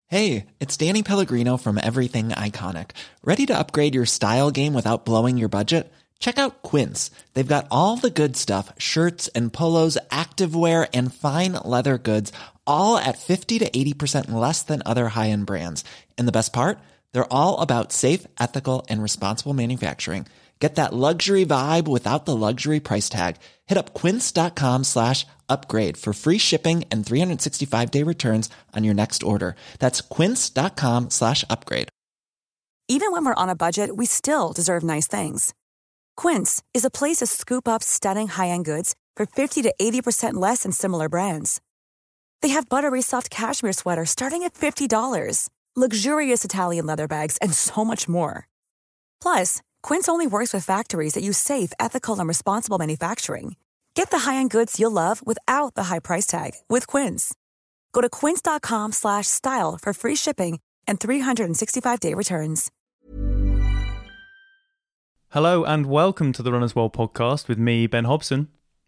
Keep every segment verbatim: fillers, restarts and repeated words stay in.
Hey, it's Danny Pellegrino from Everything Iconic. Ready to upgrade your style game without blowing your budget? Check out Quince. They've got all the good stuff, shirts and polos, activewear, and fine leather goods, all at fifty to eighty percent less than other high-end brands. And the best part? They're all about safe, ethical, and responsible manufacturing. Get that luxury vibe without the luxury price tag. Hit up quince.com slash upgrade for free shipping and three sixty-five day returns on your next order. That's quince.com slash upgrade. Even when we're on a budget, we still deserve nice things. Quince is a place to scoop up stunning high-end goods for fifty to eighty percent less than similar brands. They have buttery soft cashmere sweaters starting at fifty dollars, luxurious Italian leather bags, and so much more. Plus, Quince only works with factories that use safe, ethical, and responsible manufacturing. Get the high-end goods you'll love without the high price tag with Quince. Go to quince.com slash style for free shipping and three sixty-five day returns. Hello and welcome to the Runners World podcast with me, Ben Hobson.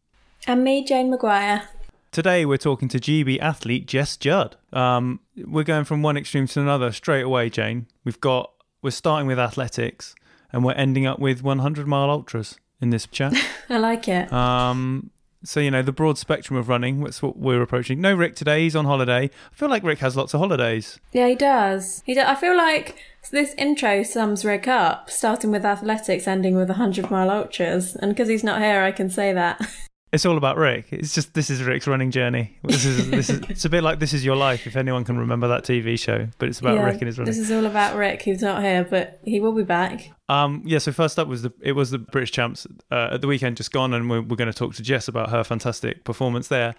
And me, Jane Maguire. Today we're talking to G B athlete Jess Judd. Um, we're going from one extreme to another straight away, Jane. We've got, we're starting with athletics and we're ending up with one hundred mile ultras in this chat. I like it. Um, so, you know, the broad spectrum of running, that's what we're approaching. No Rick today, he's on holiday. I feel like Rick has lots of holidays. Yeah, he does. He do- I feel like this intro sums Rick up, starting with athletics, ending with one hundred mile ultras. And because he's not here, I can say that. It's all about Rick. It's just, this is Rick's running journey. This is, this is, it's a bit like This Is Your Life, if anyone can remember that T V show. But it's about yeah, Rick and his running. This is all about Rick, who's not here, but he will be back. Um, yeah, so first up was the it was the British Champs uh, at the weekend just gone, and we're, we're going to talk to Jess about her fantastic performance there.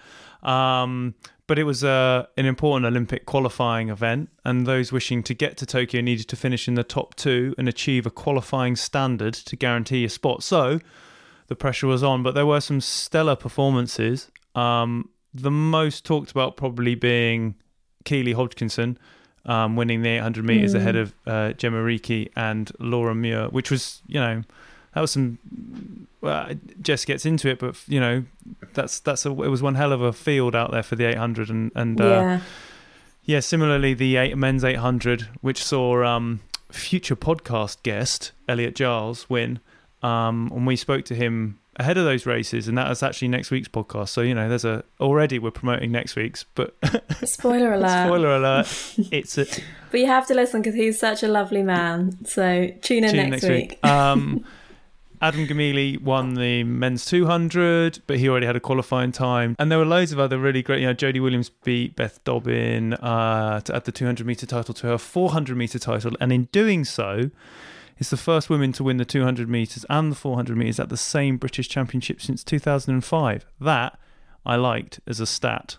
Um, but it was uh, an important Olympic qualifying event, and those wishing to get to Tokyo needed to finish in the top two and achieve a qualifying standard to guarantee a spot. So the pressure was on, but there were some stellar performances. Um, the most talked about probably being Keely Hodgkinson, um, winning the eight hundred metres mm. ahead of uh, Gemma Reekie and Laura Muir, which was, you know, that was some... Well, Jess gets into it, but, you know, that's that's a, it was one hell of a field out there for the eight hundred. And, and uh, yeah. yeah, similarly, the eight, men's eight hundred, which saw um, future podcast guest Elliot Giles win. Um, and we spoke to him ahead of those races, and that was actually next week's podcast. So, you know, there's a already we're promoting next week's, but spoiler alert. Spoiler alert. It's a, but you have to listen because he's such a lovely man. So tune in, tune next, next week. week. Um, Adam Gamili won the men's two hundred, but he already had a qualifying time. And there were loads of other really great, you know, Jodie Williams beat Beth Dobbin uh, to add the two hundred metre title to her four hundred metre title. And in doing so, it's the first woman to win the two hundred metres and the four hundred metres at the same British Championship since two thousand five. That I liked as a stat.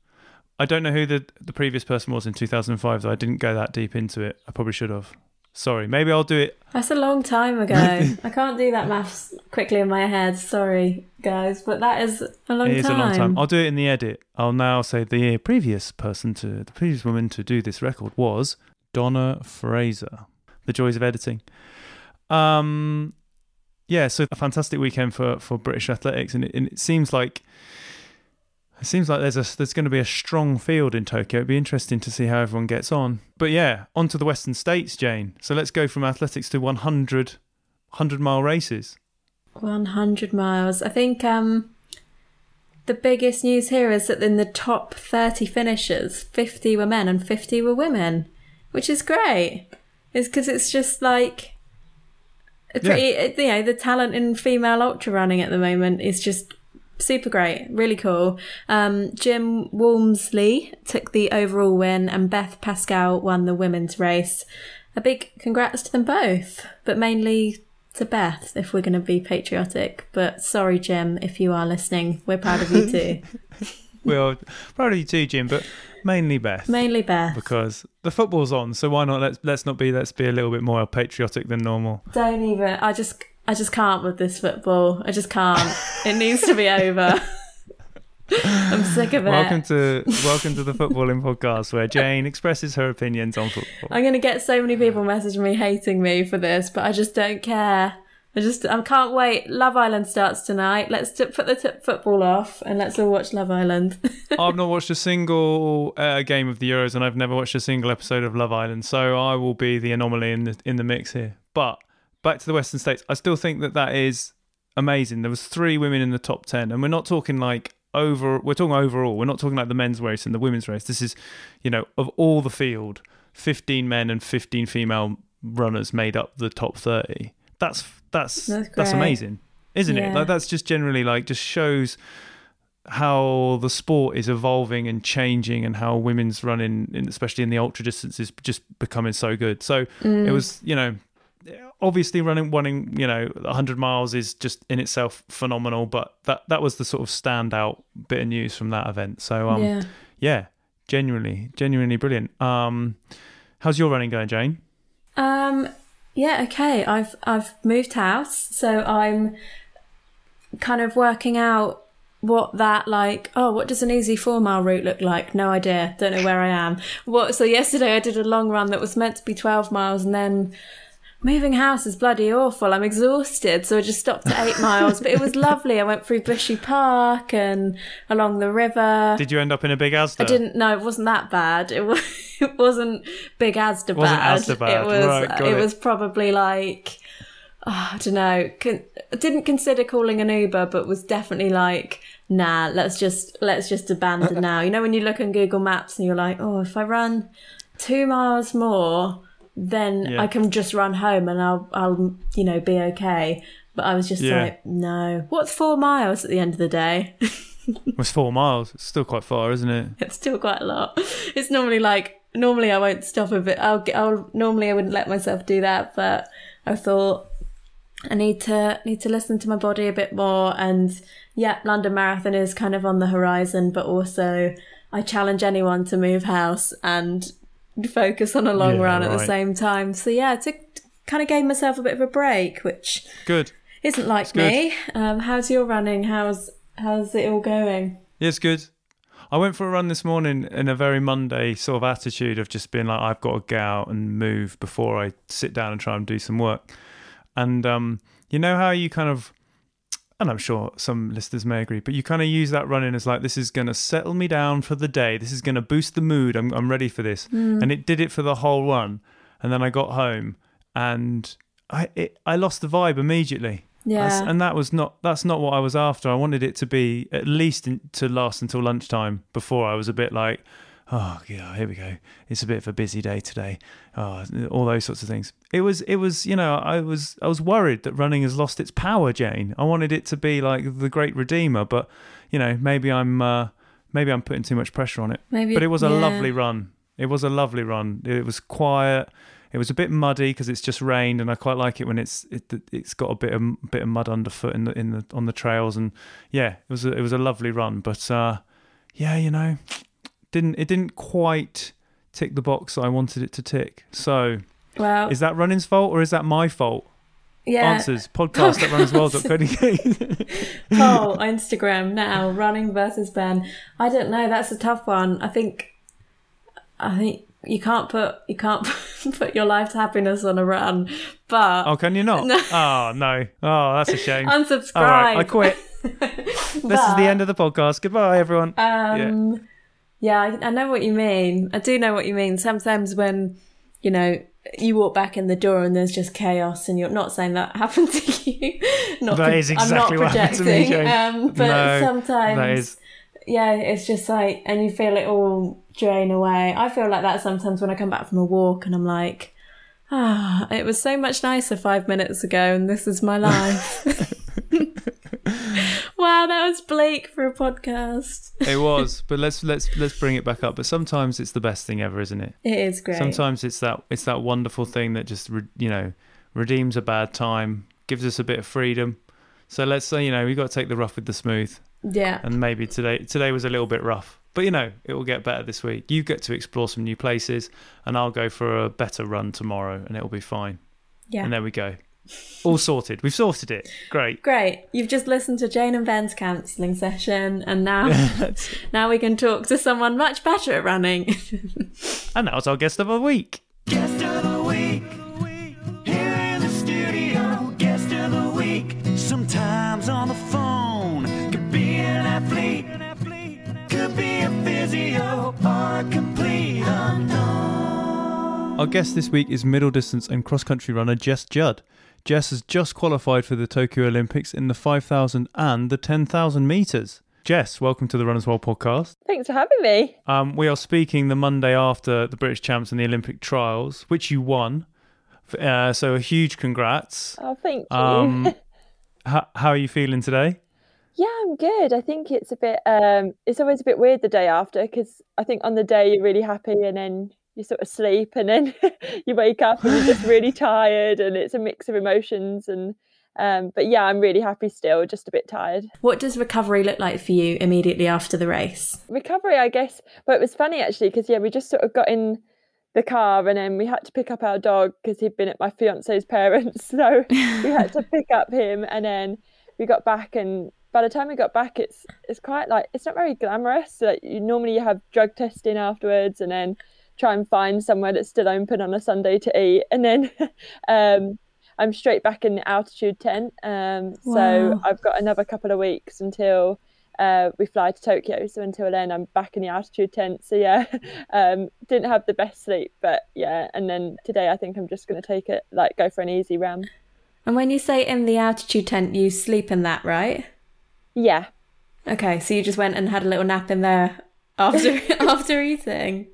I don't know who the, the previous person was in two thousand five, though. I didn't go that deep into it. I probably should have. Sorry, maybe I'll do it. That's a long time ago. I can't do that maths quickly in my head. Sorry, guys, but that is a long time. It is a long time. I'll do it in the edit. I'll now say the previous person to, the previous woman to do this record was Donna Fraser. The joys of editing. Um, yeah, so a fantastic weekend for, for British athletics, and it, and it seems like it seems like there's a there's going to be a strong field in Tokyo. It'd be interesting to see how everyone gets on. But yeah, on to the Western States, Jane. So let's go from athletics to one hundred, one hundred mile races. one hundred miles. I think um, the biggest news here is that in the top thirty finishers, fifty were men and fifty were women, which is great. It's because it's just like, pretty, yeah. you know, the talent in female ultra running at the moment is just super great, really cool. Um, Jim Walmsley took the overall win and Beth Pascal won the women's race. A big congrats to them both, but mainly to Beth if we're going to be patriotic. But sorry, Jim, if you are listening, we're proud of you too. We're proud of you too, Jim, but mainly Beth. Mainly Beth. Because the football's on, so why not let's let's not be let's be a little bit more patriotic than normal. Don't even. I just I just can't with this football. I just can't. It needs to be over. I'm sick of it. Welcome to welcome to the Footballing Podcast, where Jane expresses her opinions on football. I'm going to get so many people messaging me hating me for this, but I just don't care. I just, I can't wait. Love Island starts tonight. Let's t- put the t- football off and let's all watch Love Island. I've not watched a single uh, game of the Euros, and I've never watched a single episode of Love Island, so I will be the anomaly in the in the mix here. But back to the Western States, I still think that that is amazing. There was three women in the top ten, and we're not talking like over. We're talking overall. We're not talking like the men's race and the women's race. This is, you know, of all the field, fifteen men and fifteen female runners made up the top thirty. That's that's that's, that's amazing, isn't yeah. it? Like that's just generally like just shows how the sport is evolving and changing, and how women's running, especially in the ultra distance, is just becoming so good. So mm. it was, you know, obviously running, running, you know, one hundred miles is just in itself phenomenal. But that that was the sort of standout bit of news from that event. So um, yeah. yeah, genuinely, genuinely brilliant. Um, how's your running going, Jane? Um. Yeah, okay. I've I've moved house, so I'm kind of working out what that like. Oh, what does an easy four mile route look like? No idea. Don't know where I am. What? So yesterday I did a long run that was meant to be twelve miles, and then moving house is bloody awful. I'm exhausted, so I just stopped at eight miles. But it was lovely. I went through Bushy Park and along the river. Did you end up in a big Asda? I didn't. No, it wasn't that bad. It was. It wasn't big Asda bad. Wasn't Asda bad. It was. Right, got it, it was probably like. Oh, I don't know. Con- didn't consider calling an Uber, but was definitely like, nah. Let's just let's just abandon now. You know, when you look on Google Maps and you're like, oh, if I run two miles more, then yeah. I can just run home and I'll, I'll, you know, be okay. But I was just yeah. like, no. What's four miles at the end of the day? It's four miles. It's still quite far, isn't it? It's still quite a lot. It's normally like, normally I won't stop a bit. I'll, I'll, normally I wouldn't let myself do that, but I thought I need to, need to listen to my body a bit more. And yeah, London Marathon is kind of on the horizon, but also I challenge anyone to move house and focus on a long yeah, run at right. the same time. So yeah, to, to kind of gave myself a bit of a break, which good isn't like it's good. me. Um, how's your running? How's how's it all going? Yeah, it's good. I went for a run this morning in a very Monday sort of attitude of just being like, I've got to get out and move before I sit down and try and do some work. And um, you know how you kind of, and I'm sure some listeners may agree, but you kind of use that running as like, this is going to settle me down for the day. This is going to boost the mood. I'm I'm ready for this. Mm. And it did it for the whole run. And then I got home and I it, I lost the vibe immediately. Yeah. I, and that was not, that's not what I was after. I wanted it to be at least in, to last until lunchtime before I was a bit like, oh yeah, here we go. It's a bit of a busy day today. Oh, all those sorts of things. It was, it was, you know, I was, I was worried that running has lost its power, Jane. I wanted it to be like the great redeemer, but you know, maybe I'm, uh, maybe I'm putting too much pressure on it. Maybe, but it was a yeah. lovely run. It was a lovely run. It was quiet. It was a bit muddy because it's just rained, and I quite like it when it's it, it's got a bit of bit of mud underfoot in the in the on the trails, and yeah, it was a, it was a lovely run. But uh, yeah, you know, didn't it didn't quite tick the box I wanted it to tick. So, well, is that running's fault or is that my fault? Yeah. Answers podcast at runnersworld dot co dot U K. Poll Instagram now. Running versus Ben. I don't know. That's a tough one. I think. I think. You can't put you can't put your life's happiness on a run, but oh, can you not? No. Oh no! Oh, that's a shame. Unsubscribe. All right, I quit. This is the end of the podcast. Goodbye, everyone. Um, yeah, yeah I, I know what you mean. I do know what you mean. Sometimes when you know you walk back in the door and there's just chaos, and you're not saying that happened to you. Not that pro- is exactly I'm not what happened to me, projecting. Jane. Um, but no, sometimes. That is. Yeah, it's just like, and you feel it all drain away. I feel like that sometimes when I come back from a walk and I'm like, ah, it was so much nicer five minutes ago and this is my life. Wow, that was bleak for a podcast. It was, but let's let's let's bring it back up. But sometimes it's the best thing ever, isn't it? It is great. Sometimes it's that it's that wonderful thing that just re, you know redeems a bad time, gives us a bit of freedom. So let's say, you know, we've got to take the rough with the smooth. Yeah. And maybe today today was a little bit rough. But, you know, it will get better this week. You get to explore some new places and I'll go for a better run tomorrow and it'll be fine. Yeah. And there we go. All sorted. We've sorted it. Great. Great. You've just listened to Jane and Ben's counselling session and now now we can talk to someone much better at running. And that was our guest of the week. Guest of the week. Here in the studio. Guest of the week. physio, or complete unknown. Our guest this week is middle distance and cross-country runner Jess Judd. Jess has just qualified for the Tokyo Olympics in the five thousand and the ten thousand metres. Jess, welcome to the Runners World podcast. Thanks for having me. Um, we are speaking the Monday after the British Champs and the Olympic trials, which you won. Uh, so a huge congrats. Oh, thank you. Um, how, how are you feeling today? Yeah, I'm good. I think it's a bit, um, it's always a bit weird the day after, because I think on the day you're really happy and then you sort of sleep and then you wake up and you're just really tired, and it's a mix of emotions. And um, but yeah, I'm really happy still, just a bit tired. What does recovery look like for you immediately after the race? Recovery, I guess. But it was funny actually, because yeah, we just sort of got in the car and then we had to pick up our dog because he'd been at my fiance's parents, so we had to pick up him, and then we got back, and by the time we got back, it's it's quite like, it's not very glamorous. Like, you normally you have drug testing afterwards, and then try and find somewhere that's still open on a Sunday to eat, and then um, I'm straight back in the altitude tent. Um, Wow. So I've got another couple of weeks until uh, we fly to Tokyo. So until then, I'm back in the altitude tent. So yeah, um, didn't have the best sleep, but yeah. And then today, I think I'm just going to take it, like go for an easy run. And when you say in the altitude tent, you sleep in that, right? Yeah. Okay, so you just went and had a little nap in there after after eating.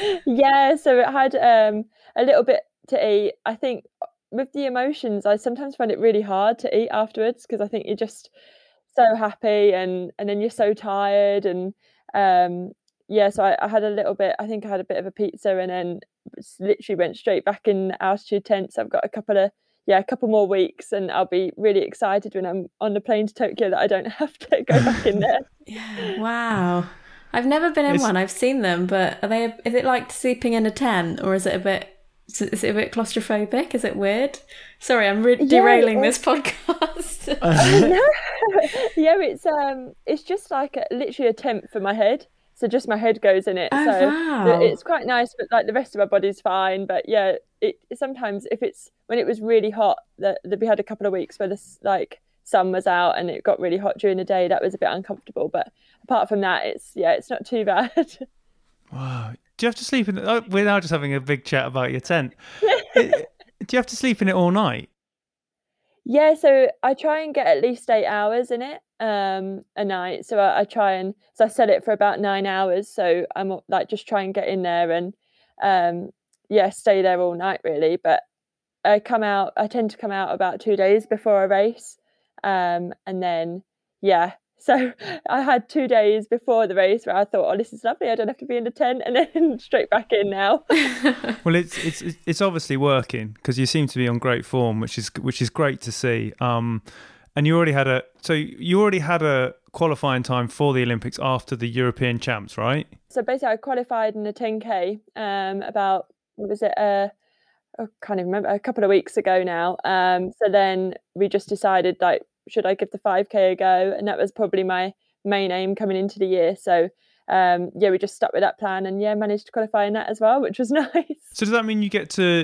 Yeah, so it had um, a little bit to eat. I think with the emotions, I sometimes find it really hard to eat afterwards, because I think you're just so happy and, and then you're so tired. And um, yeah, so I, I had a little bit, I think I had a bit of a pizza, and then literally went straight back in the altitude tent. So I've got a couple of, yeah, a couple more weeks, and I'll be really excited when I'm on the plane to Tokyo that I don't have to go back in there. Yeah, wow. I've never been in It's- one. I've seen them, but are they? Is it like sleeping in a tent, or is it a bit? Is it a bit claustrophobic? Is it weird? Sorry, I'm re- Yeah, derailing it- this podcast. No. Yeah, it's um, it's just like a, literally a tent for my head. So just my head goes in it. Oh, so wow. it's quite nice, but like the rest of my body's fine. But yeah, it sometimes if it's when it was really hot, that that we had a couple of weeks where this like sun was out and it got really hot during the day. That was a bit uncomfortable, but apart from that, it's yeah, it's not too bad. Wow. Do you have to sleep in it? Oh, we're now just having a big chat about your tent. Do you have to sleep in it all night? Yeah, so I try and get at least eight hours in it um, a night. So I, I try and so I set it for about nine hours. So I'm like just try and get in there and um, yeah, stay there all night really. But I come out. I tend to come out about two days before a race, um, and then yeah. So I had two days before the race where I thought, oh, this is lovely. I don't have to be in the tent, and then straight back in now. Well, it's it's it's obviously working, because you seem to be on great form, which is which is great to see. Um, and you already had a so you already had a qualifying time for the Olympics after the European Champs, right? So basically, I qualified in the ten K um, about what was it? Uh, I can't even remember. A couple of weeks ago now. Um, so then we just decided like, should I give the five K a go? And that was probably my main aim coming into the year. So um, yeah, we just stuck with that plan, and yeah, managed to qualify in that as well, which was nice. So does that mean you get to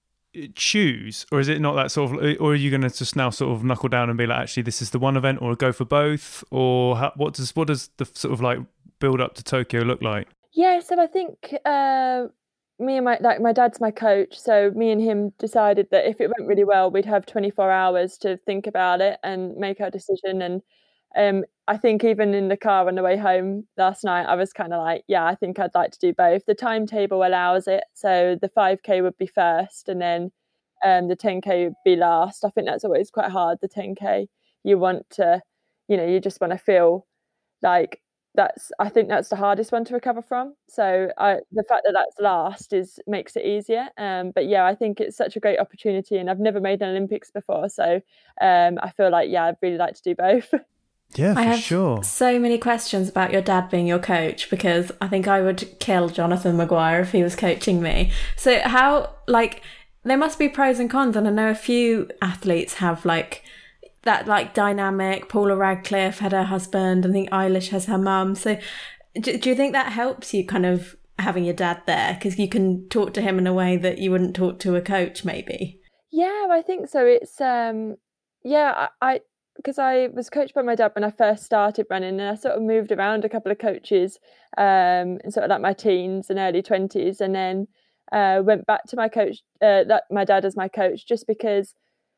choose, or is it not that sort of, or are you going to just now sort of knuckle down and be like, actually, this is the one event, or go for both, or how, what does what does the sort of like build up to Tokyo look like? Yeah, so I think uh, me and my like my dad's my coach, so me and him decided that if it went really well, we'd have twenty-four hours to think about it and make our decision. And um, I think even in the car on the way home last night, I was kind of like, yeah, I think I'd like to do both. The timetable allows it, so the five K would be first, and then um, the ten K would be last. I think that's always quite hard. The ten K, you want to, you know, you just want to feel like. That's I think that's the hardest one to recover from. So I, the fact that that's last is makes it easier. Um, but yeah, I think it's such a great opportunity, and I've never made an Olympics before, so um, I feel like yeah, I'd really like to do both. Yeah, for I have sure. so many questions about your dad being your coach, because I think I would kill Jonathan Maguire if he was coaching me. So how, like, there must be pros and cons, and I know a few athletes have like that like dynamic. Paula Radcliffe had her husband, I think Eilish has her mum. So do, do you think that helps you kind of having your dad there, because you can talk to him in a way that you wouldn't talk to a coach maybe? Yeah, I think so. It's um, yeah, I, I because I was coached by my dad when I first started running, and I sort of moved around a couple of coaches um, in sort of like my teens and early twenties, and then uh, went back to my coach, uh, that my dad as my coach, just because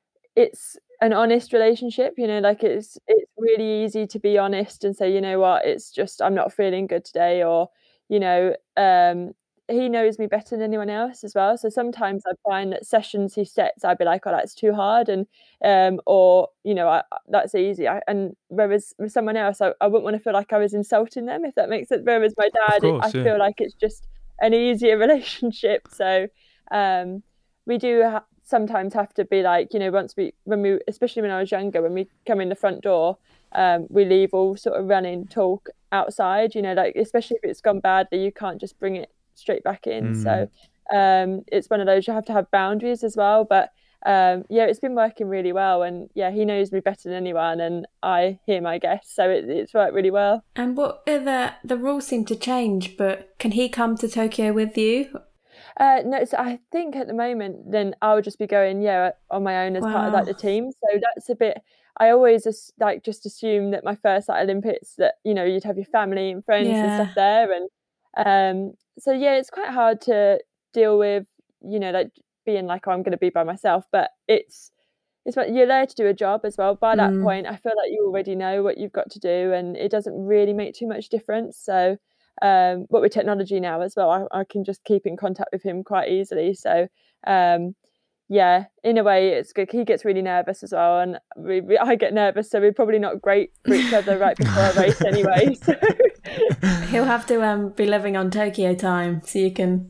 it's an honest relationship, you know, like it's it's really easy to be honest and say, you know what, it's just I'm not feeling good today, or you know, um, he knows me better than anyone else as well. So sometimes I find that sessions he sets, I'd be like, oh, that's too hard, and um, or you know, I, that's easy. I, and whereas with someone else, I, I wouldn't want to feel like I was insulting them, if that makes sense. Whereas my dad, course, it, I yeah. feel like it's just an easier relationship. So um, we do ha- sometimes have to be like, you know, once we when we, especially when I was younger, when we come in the front door, um, we leave all sort of running talk outside. You know, like especially if it's gone badly, you can't just bring it straight back in. Mm. So um it's one of those, you have to have boundaries as well. But um yeah, it's been working really well, and yeah, he knows me better than anyone, and I him, I guess. So it, it's worked really well. And what are the the rules seem to change, but can he come to Tokyo with you? Uh no, so I think at the moment then I'll just be going, yeah, on my own as part of like the Wow. team. So that's a bit, I always just like just assume that my first like Olympics, that you know, you'd have your family and friends and Yeah. stuff there, and um so yeah, it's quite hard to deal with, you know, like being like, oh, I'm going to be by myself. But it's it's what you're there to do, a job as well. By that Mm. point, I feel like you already know what you've got to do, and it doesn't really make too much difference. So um but with technology now as well, I, I can just keep in contact with him quite easily. So um yeah, in a way it's good. He gets really nervous as well, and we, we, I get nervous, so we're probably not great for each other right before a race anyway. So He'll have to um be living on Tokyo time, so you can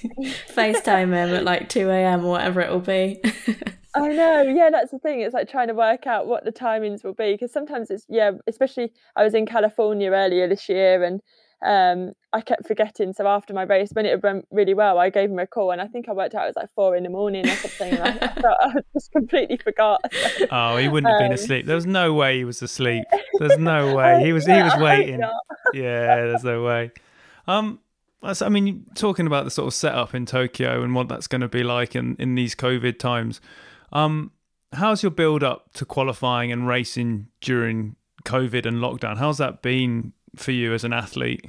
FaceTime him at like two a.m. or whatever it will be. I know, yeah, that's the thing. It's like trying to work out what the timings will be, because sometimes it's, yeah, especially I was in California earlier this year, and um, I kept forgetting. So after my race, when it went really well, I gave him a call, and I think I worked out it was like four in the morning or something. And I, I felt I just completely forgot. Oh, he wouldn't have been Um, asleep. There was no way he was asleep. There's no way. He was he yeah, was I hope waiting. not. Yeah, there's no way. Um, that's- I mean, talking about the sort of setup in Tokyo and what that's going to be like in, in these COVID times. Um, how's your build up to qualifying and racing during COVID and lockdown? How's that been for you as an athlete?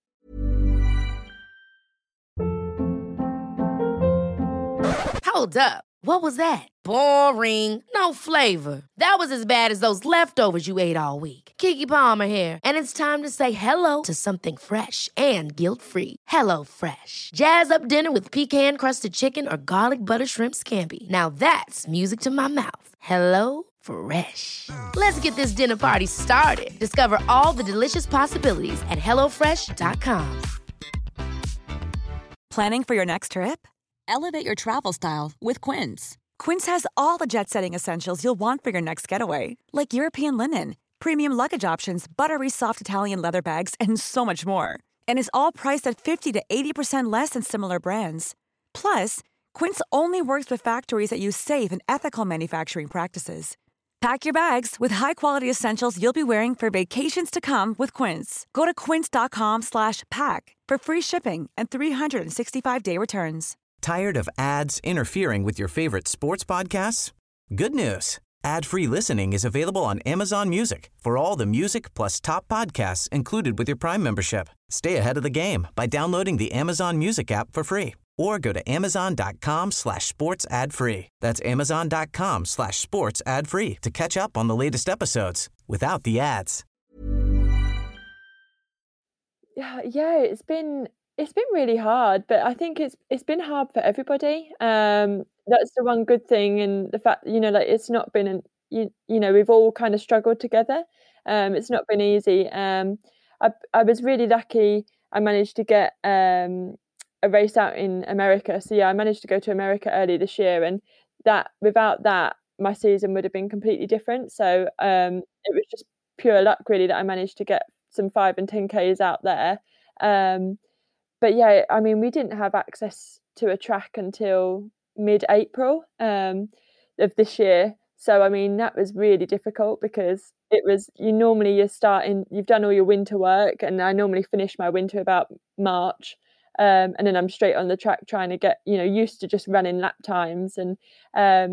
Hold up. What was that? Boring. No flavor. That was as bad as those leftovers you ate all week. Keke Palmer here, and it's time to say hello to something fresh and guilt-free. Hello Fresh. Jazz up dinner with pecan-crusted chicken or garlic butter shrimp scampi. Now that's music to my mouth. Hello Fresh. Let's get this dinner party started. Discover all the delicious possibilities at hello fresh dot com. Planning for your next trip? Elevate your travel style with Quince. Quince has all the jet-setting essentials you'll want for your next getaway, like European linen, premium luggage options, buttery soft Italian leather bags, and so much more. And is all priced at fifty to eighty percent less than similar brands. Plus, Quince only works with factories that use safe and ethical manufacturing practices. Pack your bags with high-quality essentials you'll be wearing for vacations to come with Quince. Go to quince.com slash pack for free shipping and three sixty-five day returns. Tired of ads interfering with your favorite sports podcasts? Good news. Ad-free listening is available on Amazon Music for all the music plus top podcasts included with your Prime membership. Stay ahead of the game by downloading the Amazon Music app for free or go to amazon.com slash sports ad free. That's amazon.com slash sports ad free to catch up on the latest episodes without the ads. Yeah, yeah, it's been it's been really hard, but I think it's it's been hard for everybody. Um, that's the one good thing, and the fact, you know, like it's not been an you you know, we've all kind of struggled together. Um, it's not been easy. Um, I I was really lucky. I managed to get um a race out in America. So yeah, I managed to go to America early this year, and that without that, my season would have been completely different. So um, it was just pure luck really that I managed to get some five and ten Ks out there. Um, but yeah, I mean, we didn't have access to a track until mid-April um, of this year. So I mean, that was really difficult because it was, you normally you're starting, you've done all your winter work, and I normally finish my winter about March. Um, and then I'm straight on the track trying to get, you know, used to just running lap times. And um,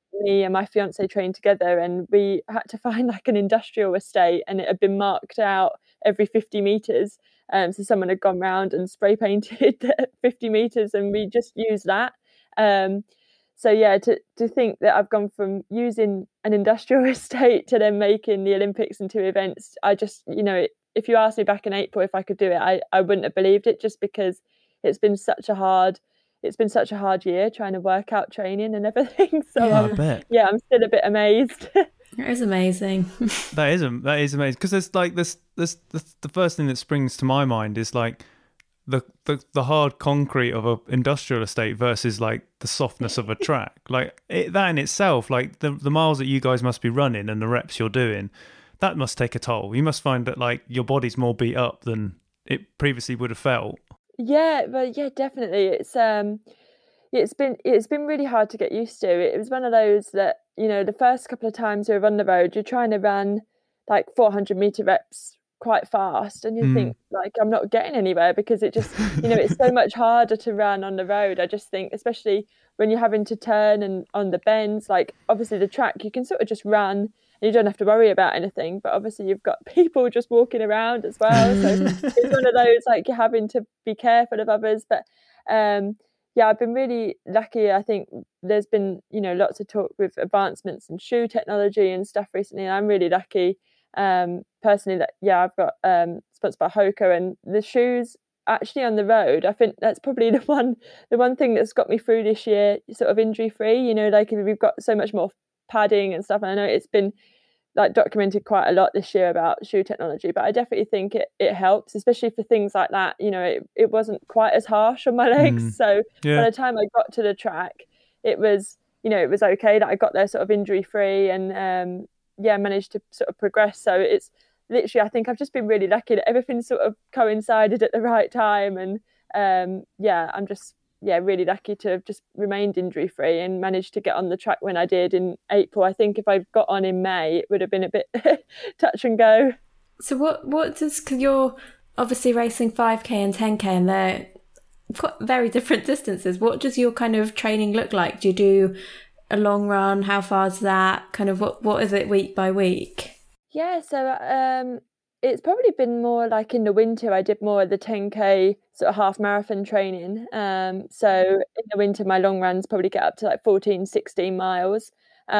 me and my fiance trained together, and we had to find like an industrial estate, and it had been marked out every fifty meters. Um, so someone had gone round and spray painted fifty meters, and we just used that. Um, so yeah, to to think that I've gone from using an industrial estate to then making the Olympics and two events, I just, you know, if you asked me back in April if I could do it, I, I wouldn't have believed it, just because it's been such a hard it's been such a hard year trying to work out training and everything. So Yeah, um, I bet. yeah, I'm still a bit amazed. It is amazing. That is am- that is amazing, because there's like this this the, the first thing that springs to my mind is like the, the the hard concrete of a industrial estate versus like the softness of a track. Like it, that in itself, like the the miles that you guys must be running and the reps you're doing, that must take a toll. You must find that like your body's more beat up than it previously would have felt. Yeah, but yeah, definitely. It's um it's been it's been really hard to get used to. It was one of those that, you know, the first couple of times we were on the road, you're trying to run like four hundred meter reps quite fast, and you Mm. think like, I'm not getting anywhere, because it just, you know, it's so much harder to run on the road. I just think, especially when you're having to turn and on the bends, like obviously the track, you can sort of just run and you don't have to worry about anything, but obviously you've got people just walking around as well. So it's one of those, like, you're having to be careful of others. But um yeah, I've been really lucky. I think there's been, you know, lots of talk with advancements in shoe technology and stuff recently, and I'm really lucky um personally that yeah I've got um sponsored by Hoka, and the shoes actually on the road, I think that's probably the one the one thing that's got me through this year sort of injury free. You know, like we've got so much more padding and stuff, and I know it's been like documented quite a lot this year about shoe technology, but I definitely think it it helps, especially for things like that. You know, it, it wasn't quite as harsh on my legs. Mm. So Yeah. by the time I got to the track, it was, you know, it was okay that I got there sort of injury free, and um yeah, managed to sort of progress. So it's literally, I think I've just been really lucky that everything sort of coincided at the right time, and um yeah, I'm just yeah really lucky to have just remained injury free and managed to get on the track when I did in April. I think if I'd got on in May, it would have been a bit touch and go. So what what does, because you're obviously racing five K and ten K, and they're quite very different distances. What does your kind of training look like? Do you do a long run? How far is that? Kind of what what is it week by week? Yeah, so um it's probably been more like in the winter I did more of the ten K sort of half marathon training. Um so in the winter my long runs probably get up to like fourteen, sixteen miles.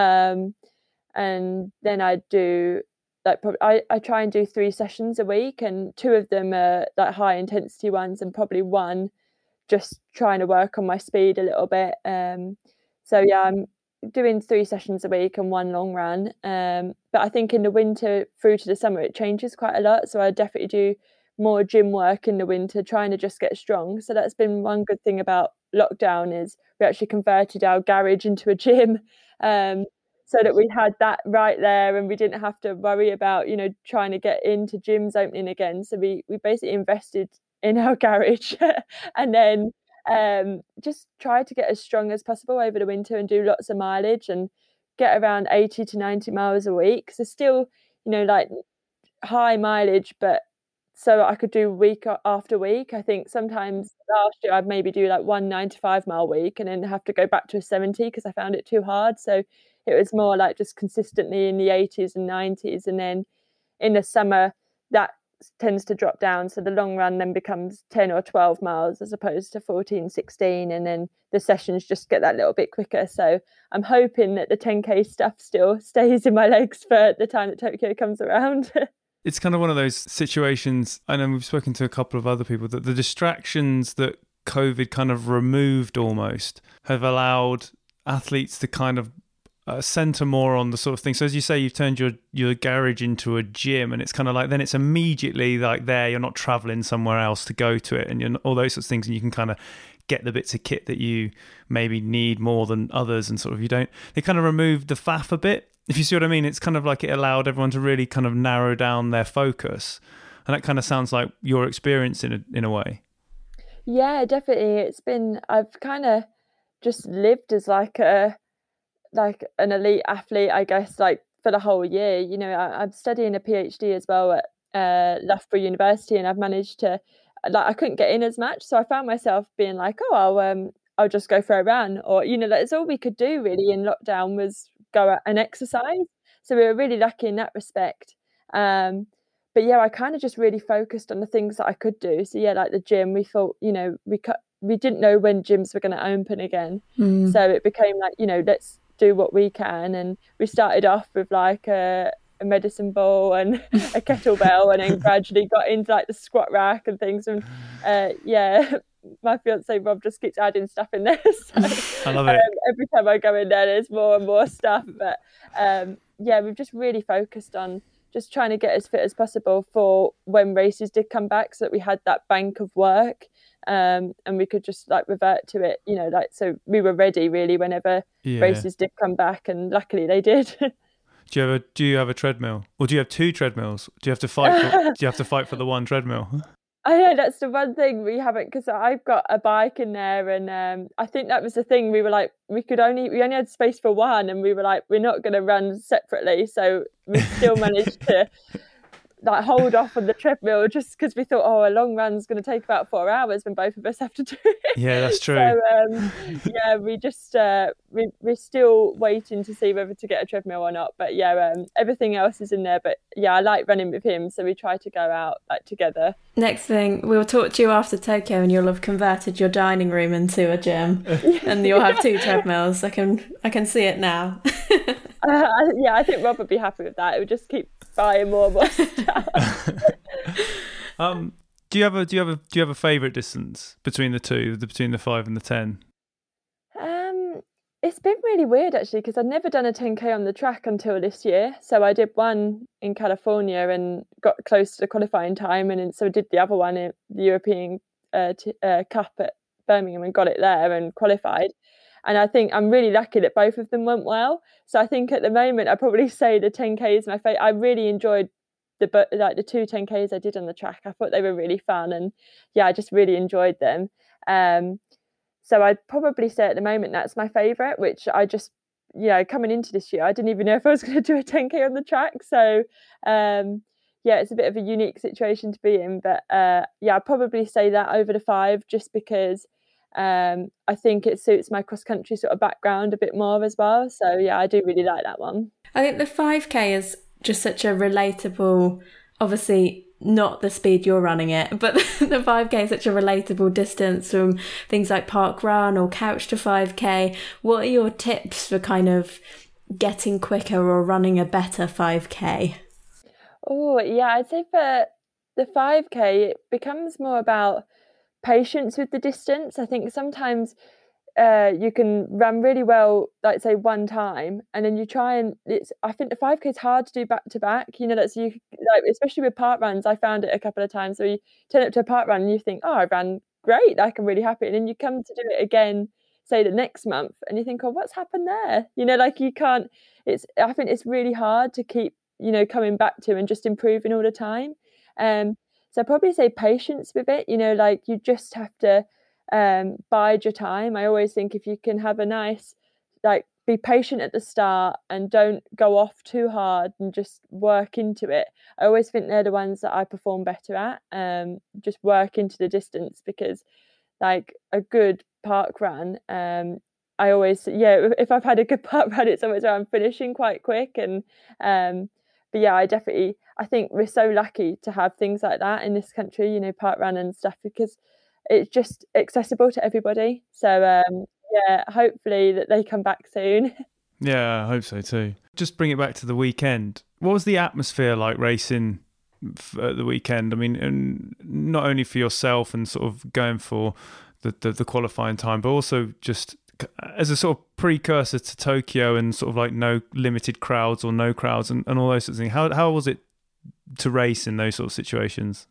Um and then I do like probably I, I try and do three sessions a week, and two of them are like high intensity ones, and probably one just trying to work on my speed a little bit. Um so yeah, I'm doing three sessions a week and one long run. Um, but I think in the winter through to the summer, it changes quite a lot. So I definitely do more gym work in the winter, trying to just get strong. So that's been one good thing about lockdown, is we actually converted our garage into a gym, um, so that we had that right there, and we didn't have to worry about, you know, trying to get into gyms opening again. So we, we basically invested in our garage and then um just try to get as strong as possible over the winter and do lots of mileage and get around eighty to ninety miles a week. So still, you know, like high mileage, but so I could do week after week. I think sometimes last year I'd maybe do like one ninety-five mile week and then have to go back to a seventy because I found it too hard. So it was more like just consistently in the eighties and nineties, and then in the summer that tends to drop down, so the long run then becomes ten or twelve miles as opposed to fourteen, sixteen, and then the sessions just get that little bit quicker. So I'm hoping that the ten K stuff still stays in my legs for the time that Tokyo comes around. It's kind of one of those situations, I know we've spoken to a couple of other people, that the distractions that COVID kind of removed almost have allowed athletes to kind of Uh, center more on the sort of thing. So as you say, you've turned your your garage into a gym, and it's kind of like then it's immediately like there, you're not traveling somewhere else to go to it, and you're all those sorts of things, and you can kind of get the bits of kit that you maybe need more than others, and sort of you don't, they kind of removed the faff a bit, if you see what I mean. It's kind of like it allowed everyone to really kind of narrow down their focus, and that kind of sounds like your experience in a, in a way. Yeah, definitely. It's been, I've kind of just lived as like a like an elite athlete, I guess, like for the whole year. You know, I, I'm studying a PhD as well at uh, Loughborough University, and I've managed to, like, I couldn't get in as much, so I found myself being like, oh, I'll um, I'll just go for a run, or, you know, that's all we could do really in lockdown was go out and exercise. So we were really lucky in that respect. Um, but yeah, I kind of just really focused on the things that I could do. So yeah, like the gym, we thought, you know, we cut, we didn't know when gyms were going to open again. Mm. So it became like, you know, let's do what we can. And we started off with like a, a medicine ball and a kettlebell, and then gradually got into like the squat rack and things. And uh, yeah, my fiance Rob just keeps adding stuff in there. So, I love it. Um, every time I go in there, there's more and more stuff. But um, yeah, we've just really focused on just trying to get as fit as possible for when races did come back, so that we had that bank of work, um, and we could just like revert to it, you know, like, so we were ready really whenever Yeah. races did come back, and luckily they did. Do you have a Do you have a treadmill, or do you have two treadmills? Do you have to fight? For, do you have to fight for the one treadmill? I know that's the one thing we haven't, because I've got a bike in there, and um, I think that was the thing. We were like, we could only we only had space for one, and we were like, we're not going to run separately, so we still managed to like hold off on the treadmill, just because we thought, oh, a long run's going to take about four hours when both of us have to do it. Yeah, that's true. So um, yeah, we just uh, we we're still waiting to see whether to get a treadmill or not. But yeah, um, everything else is in there. But yeah, I like running with him, so we try to go out like together. Next thing, we'll talk to you after Tokyo, and you'll have converted your dining room into a gym, and you'll have two treadmills. I can I can see it now. uh, yeah, I think Rob would be happy with that. It would just keep buying more and more stuff. um, do you have a do you have a do you have a favourite distance between the two, the, between the five and the ten? Um, it's been really weird actually, because I'd never done a ten K on the track until this year. So I did one in California and got close to the qualifying time, and then, so did the other one in the European uh, t- uh, Cup at Birmingham and got it there and qualified. And I think I'm really lucky that both of them went well. So I think at the moment I'd probably say the ten K is my favourite. I really enjoyed the like the two ten Ks I did on the track. I thought they were really fun, and yeah, I just really enjoyed them. Um, so I'd probably say at the moment that's my favourite, which I just, you know, coming into this year, I didn't even know if I was going to do a ten K on the track. So um, yeah, it's a bit of a unique situation to be in. But uh, yeah, I'd probably say that over the five, just because um I think it suits my cross country sort of background a bit more as well. So yeah, I do really like that one. I think the five K is just such a relatable, obviously not the speed you're running it, but the five K is such a relatable distance from things like park run or couch to five K. What are your tips for kind of getting quicker or running a better five K? Oh yeah, I'd say for the five K it becomes more about patience with the distance. I think sometimes uh, you can run really well, like say one time, and then you try and it's. I think the five K is hard to do back to back. You know, that's you like, especially with park runs. I found it a couple of times. So you turn up to a park run and you think, oh, I ran great, like I'm really happy, and then you come to do it again, say the next month, and you think, oh, what's happened there? You know, like you can't. It's. I think it's really hard to keep, you know, coming back to and just improving all the time. Um. So I'd probably say patience with it, you know, like you just have to um, bide your time. I always think if you can have a nice, like be patient at the start and don't go off too hard and just work into it. I always think they're the ones that I perform better at, um, just work into the distance, because like a good park run, um, I always, yeah, if I've had a good park run, it's always around finishing quite quick. And um, but yeah, I definitely, I think we're so lucky to have things like that in this country, you know, park run and stuff, because it's just accessible to everybody. So um, yeah, hopefully that they come back soon. Yeah, I hope so too. Just bring it back to the weekend. What was the atmosphere like racing at the weekend? I mean, and not only for yourself and sort of going for the, the, the qualifying time, but also just as a sort of precursor to Tokyo and sort of like no limited crowds or no crowds and, and all those sorts of things. How how was it to race in those sort of situations?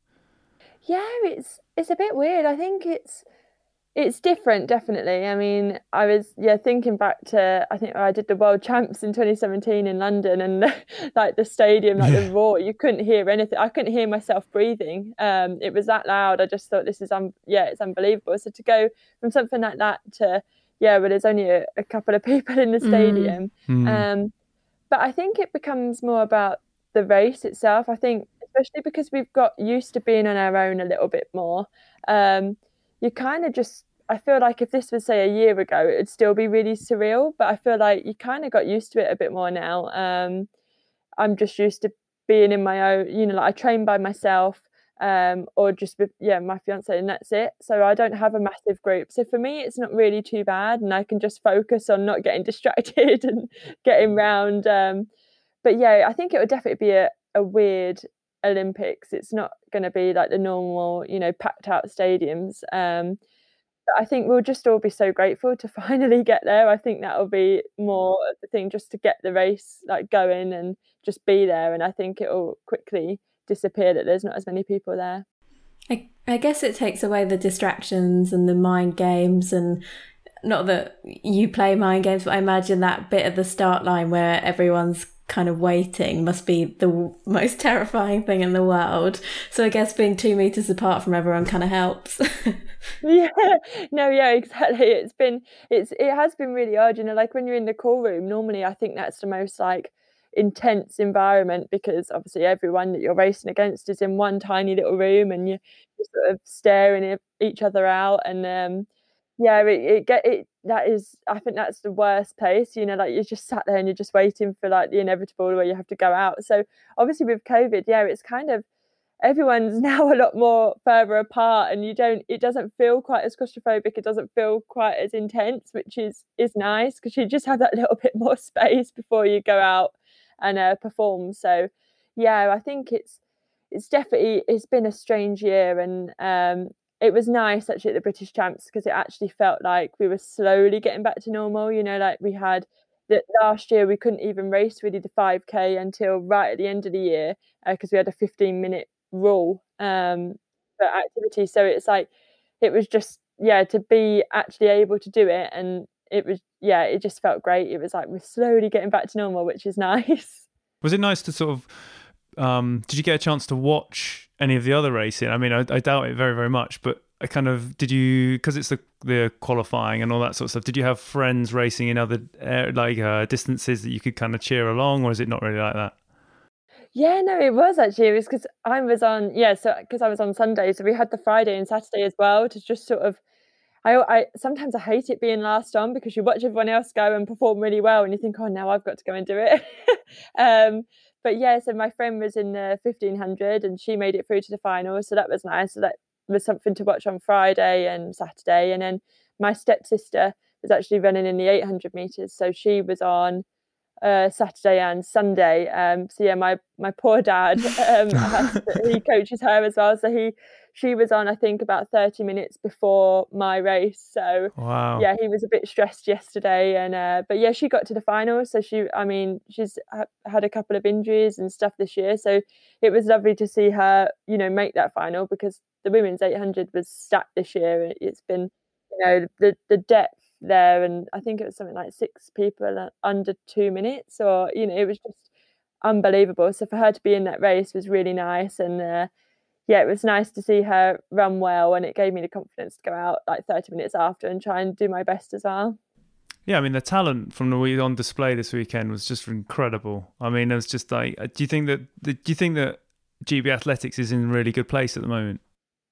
Yeah, it's it's a bit weird. I think it's it's different, definitely. I mean, I was yeah thinking back to I think I did the World Champs in twenty seventeen in London, and like the stadium, like the roar, you couldn't hear anything. I couldn't hear myself breathing. Um, it was that loud. I just thought this is um yeah, it's unbelievable. So to go from something like that to yeah, but there's only a, a couple of people in the stadium. Mm. Um, but I think it becomes more about the race itself. I think, especially because we've got used to being on our own a little bit more, um, you kind of just, I feel like if this was, say, a year ago, it would still be really surreal. But I feel like you kind of got used to it a bit more now. Um, I'm just used to being in my own, you know, like I train by myself, um, or just with, yeah, my fiance, and that's it. So I don't have a massive group. So for me, it's not really too bad, and I can just focus on not getting distracted and getting round. Um, but yeah, I think it would definitely be a, a weird Olympics. It's not going to be like the normal, you know, packed out stadiums. Um, but I think we'll just all be so grateful to finally get there. I think that'll be more of the thing, just to get the race like going and just be there. And I think it'll quickly disappear that there's not as many people there. I, I guess it takes away the distractions and the mind games, and not that you play mind games, but I imagine that bit at the start line where everyone's kind of waiting must be the most terrifying thing in the world. So I guess being two meters apart from everyone kind of helps. Yeah, no, yeah, exactly. It's been, it's, it has been really odd, you know, like when you're in the call room, normally I think that's the most like intense environment, because obviously everyone that you're racing against is in one tiny little room and you're, you're sort of staring each other out. And um, yeah, it, it get it. That is, I think that's the worst place. You know, like you're just sat there and you're just waiting for like the inevitable where you have to go out. So obviously with COVID, yeah, it's kind of, everyone's now a lot more further apart, and you don't. It doesn't feel quite as claustrophobic. It doesn't feel quite as intense, which is is nice, because you just have that little bit more space before you go out and uh, perform. So yeah, I think it's it's definitely it's been a strange year, and um. It was nice actually at the British Champs, because it actually felt like we were slowly getting back to normal. You know, like we had that last year, we couldn't even race really the five K until right at the end of the year, because uh, we had a fifteen minute rule um, for activity. So it's like, it was just, yeah, to be actually able to do it. And it was, yeah, it just felt great. It was like, we're slowly getting back to normal, which is nice. Was it nice to sort of, um, did you get a chance to watch any of the other racing? I mean, I, I doubt it very, very much, but I kind of, did you, because it's the the qualifying and all that sort of stuff, did you have friends racing in other uh, like uh, distances that you could kind of cheer along, or is it not really like that? Yeah, no, it was actually, it was because I was on, yeah, so because I was on Sunday, so we had the Friday and Saturday as well, to just sort of, I, I sometimes I hate it being last on, because you watch everyone else go and perform really well and you think, oh, now I've got to go and do it. um, but yeah, so my friend was in the fifteen hundred and she made it through to the final, so that was nice. So that was something to watch on Friday and Saturday. And then my stepsister was actually running in the eight hundred meters, so she was on uh, Saturday and Sunday. Um, so yeah, my my poor dad, um, has to, he coaches her as well. So he she was on, I think, about thirty minutes before my race. So wow. Yeah, he was a bit stressed yesterday. And uh, but yeah, she got to the final. So she, I mean, she's ha- had a couple of injuries and stuff this year. So it was lovely to see her, you know, make that final, because the women's eight hundred was stacked this year. It's been, you know, the the depth there, and I think it was something like six people under two minutes, or you know, it was just unbelievable. So for her to be in that race was really nice. And uh, yeah, it was nice to see her run well, and it gave me the confidence to go out like thirty minutes after and try and do my best as well. Yeah, I mean, the talent from the week on display this weekend was just incredible. I mean, it was just like, do you think that do you think that G B Athletics is in a really good place at the moment?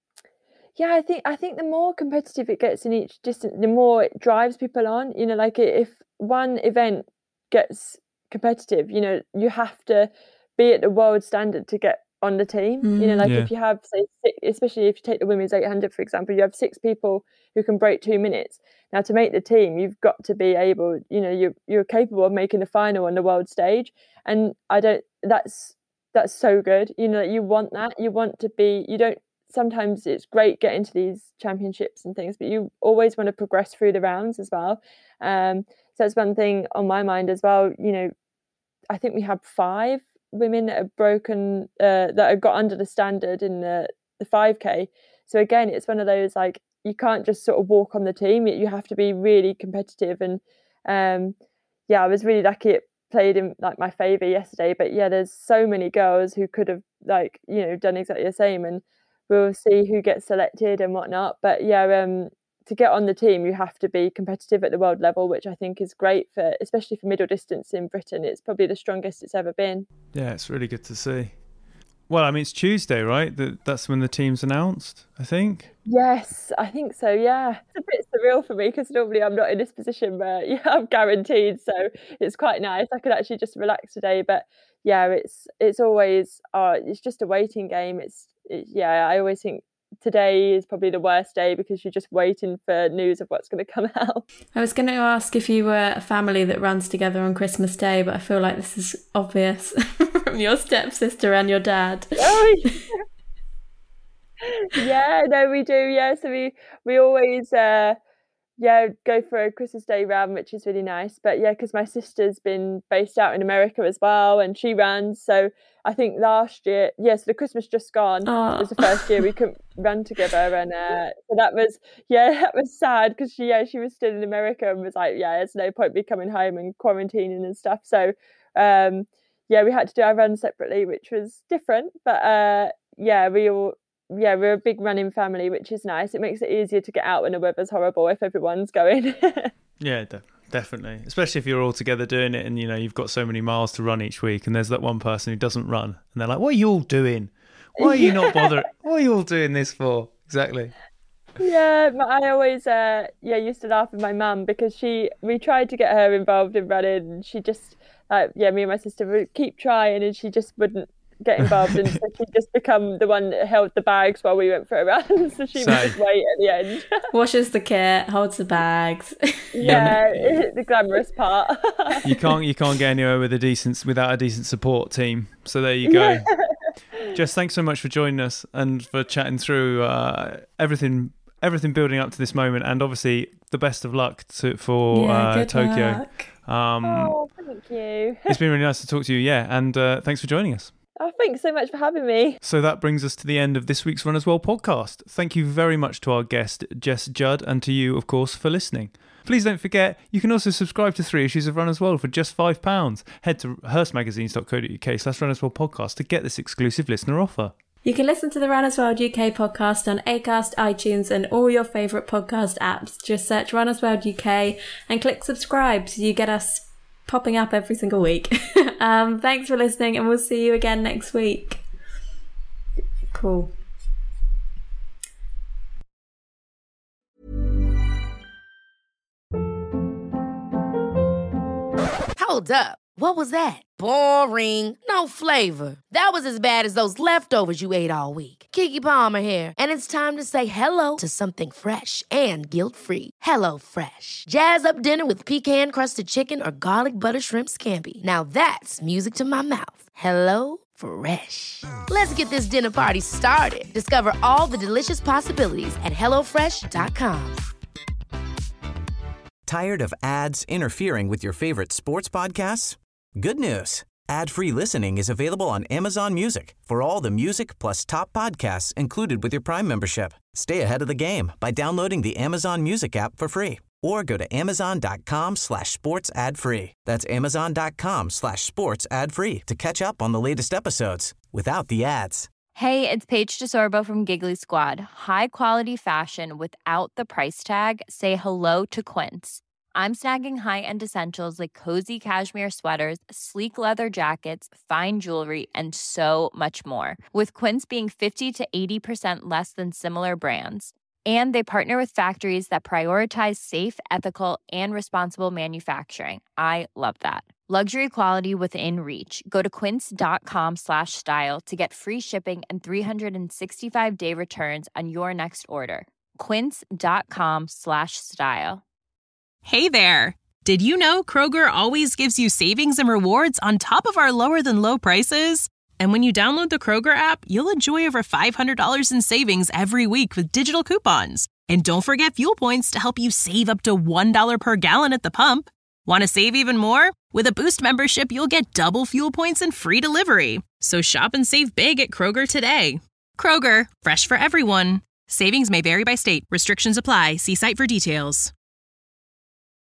Yeah, I think I think the more competitive it gets in each distance, the more it drives people on. You know, like if one event gets competitive, you know, you have to be at the world standard to get on the team. Mm. You know, like yeah. if you have, say, six, especially if you take the women's eight hundred, for example, you have six people who can break two minutes. Now, to make the team, you've got to be able, you know, you're you're capable of making the final on the world stage. And I don't, that's that's so good. You know, you want that. You want to be, you don't, sometimes it's great getting to these championships and things, but you always want to progress through the rounds as well. Um, so that's one thing on my mind as well. You know, I think we have five women that have broken, uh, that have got under the standard in the, the five K. So again, it's one of those, like, you can't just sort of walk on the team. You have to be really competitive. And um, yeah, I was really lucky it played in like my favour yesterday. But yeah, there's so many girls who could have, like, you know, done exactly the same. And we'll see who gets selected and whatnot. But yeah, um, to get on the team, you have to be competitive at the world level, which I think is great for, especially for middle distance in Britain. It's probably the strongest it's ever been. Yeah, it's really good to see. Well, I mean, it's Tuesday, right? That That's when the team's announced, I think. Yes, I think so, yeah. It's a bit surreal for me because normally I'm not in this position, but yeah, I'm guaranteed, so it's quite nice. I could actually just relax today, but yeah, it's it's always, uh, it's just a waiting game. It's, it, yeah, I always think today is probably the worst day because you're just waiting for news of what's going to come out. I was going to ask if you were a family that runs together on Christmas Day, but I feel like this is obvious from your stepsister and your dad. Oh, yeah. Yeah, no, we do. Yeah, so we we always uh yeah go for a Christmas Day run, which is really nice. But yeah, because my sister's been based out in America as well, and she runs. So I think last year, yes, yeah, so the Christmas just gone oh. was the first year we couldn't run together, and uh, so that was yeah that was sad because she yeah she was still in America and was like, yeah, there's no point me coming home and quarantining and stuff. So um yeah, we had to do our run separately, which was different, but uh yeah we all. Yeah, we're a big running family, which is nice. It makes it easier to get out when the weather's horrible if everyone's going. Yeah, de- definitely. Especially if you're all together doing it and, you know, you've got so many miles to run each week and there's that one person who doesn't run and they're like, what are you all doing? Why are you not bothering? What are you all doing this for? Exactly. Yeah, I always uh, yeah used to laugh with my mum because she we tried to get her involved in running and she just, uh, yeah, me and my sister would keep trying and she just wouldn't get involved, and so she'd just become the one that held the bags while we went for a run. So she would just wait at the end. Washes the kit, holds the bags. Yeah, yeah. The glamorous part. You can't you can't get anywhere with a decent without a decent support team. So there you go. Yeah. Jess, thanks so much for joining us and for chatting through uh, everything everything building up to this moment, and obviously the best of luck to, for yeah, uh, Tokyo. Um, oh, thank you. It's been really nice to talk to you. Yeah, and uh, thanks for joining us. Oh, thanks so much for having me. So that brings us to the end of this week's Run As Well podcast. Thank you very much to our guest, Jess Judd, and to you, of course, for listening. Please don't forget, you can also subscribe to three issues of Run As Well for just five pounds. Head to hurstmagazines.co.uk slash Run As Well podcast to get this exclusive listener offer. You can listen to the Run As World U K podcast on Acast, iTunes, and all your favourite podcast apps. Just search Run As World U K and click subscribe so you get us popping up every single week. um, thanks for listening, and we'll see you again next week. Cool. Hold up. What was that? Boring. No flavor. That was as bad as those leftovers you ate all week. Keke Palmer here, and it's time to say hello to something fresh and guilt-free. Hello Fresh. Jazz up dinner with pecan-crusted chicken or garlic butter shrimp scampi. Now that's music to my mouth. Hello Fresh. Let's get this dinner party started. Discover all the delicious possibilities at hello fresh dot com. Tired of ads interfering with your favorite sports podcasts? Good news. Ad-free listening is available on Amazon Music for all the music plus top podcasts included with your Prime membership. Stay ahead of the game by downloading the Amazon Music app for free or go to amazon.com slash sports ad free. That's amazon.com slash sports ad free to catch up on the latest episodes without the ads. Hey, it's Paige DeSorbo from Giggly Squad. High quality fashion without the price tag. Say hello to Quince. I'm snagging high-end essentials like cozy cashmere sweaters, sleek leather jackets, fine jewelry, and so much more. With Quince being fifty to eighty percent less than similar brands. And they partner with factories that prioritize safe, ethical, and responsible manufacturing. I love that. Luxury quality within reach. Go to quince.com slash style to get free shipping and three sixty-five day returns on your next order. Quince.com slash style. Hey there. Did you know Kroger always gives you savings and rewards on top of our lower than low prices? And when you download the Kroger app, you'll enjoy over five hundred dollars in savings every week with digital coupons. And don't forget fuel points to help you save up to one dollar per gallon at the pump. Want to save even more? With a Boost membership, you'll get double fuel points and free delivery. So shop and save big at Kroger today. Kroger, fresh for everyone. Savings may vary by state. Restrictions apply. See site for details.